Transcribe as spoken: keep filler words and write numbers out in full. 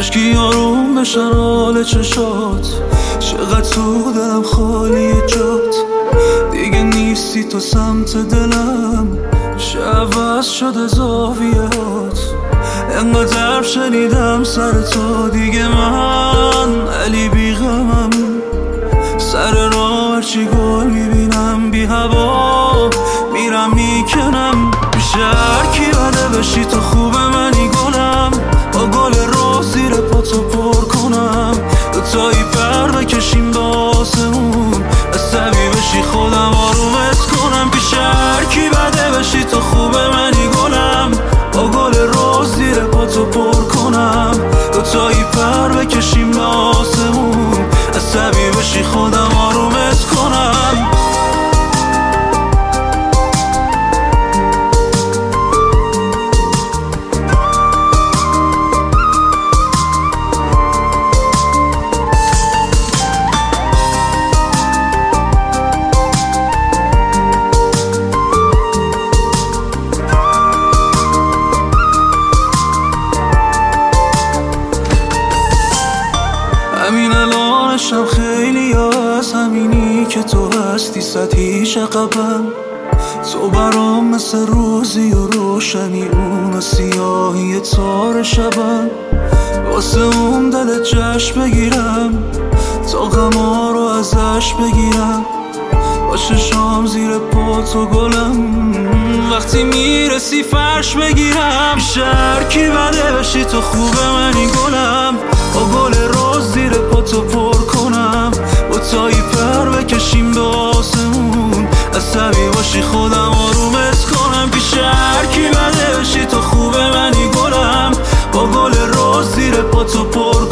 کاشکی یارون بشن حال چشات، چقدر تو دلم خالی جات. دیگه نیستی تو سمت دلم، چه عوض شده زاویهات. انقدر شنیدم سر تو دیگه من علی بیغمم. سر راه هرچی گل میبینم بی هوا میرم میکنم. میشه هرکی بده بشی تو خوب منی گلم، با گل رو زیر پاتو پر کنم. دوتایی پر بکشیم به آسمون، عصبی بشی خودم آرومت کنم. پیش هرکی بده بشی تو خوب منی گلم، با گل رو زیر پاتو پر کنم. دوتایی پر بکشیم به آسمون، عصبی بشی خودم آرومت کنم. همین الانشم خیلی از همینی که تو هستی سطحیش عقبم. تو برام مثل روزی و روشنی، اون سیاهی تار شبم. واسه اون دل جشن بگیرم، تا غما رو ازش بگیرم. باشه شام زیر پاتو گلم، وقتی میرسی فرش بگیرم. شرکی بده بشی تو خوب منی گلم، با گل روز زیر پاتو پر کنم. با تایی پر بکشیم به آسمون، عصبی باشی خودم آرومت کنم. پیش هرکی بده بشی تو خوب منی گلم، با گل روز زیر پاتو پر